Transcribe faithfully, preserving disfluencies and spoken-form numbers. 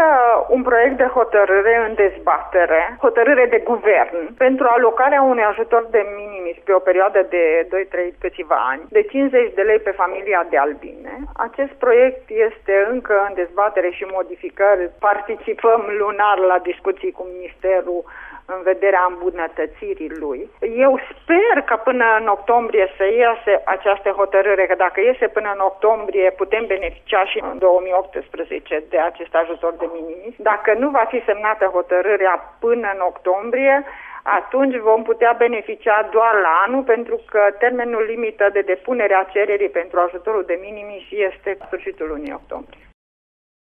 un proiect de hotărâre în dezbatere, hotărâre de guvern, pentru alocarea unui ajutor de minimis pe o perioadă de doi trei câțiva ani, de cincizeci de lei pe familia de albine. Acest proiect este încă în dezbatere și modificări. Participăm lunar la discuții cu Ministerul în vederea îmbunătățirii lui. Eu sper că până în octombrie să iasă această hotărâre, că dacă iese până în octombrie putem beneficia și în două mii optsprezece de acest ajutor de minimis. Dacă nu va fi semnată hotărârea până în octombrie, atunci vom putea beneficia doar la anul, pentru că termenul limită de depunere a cererii pentru ajutorul de minimis este sfârșitul lunii octombrie.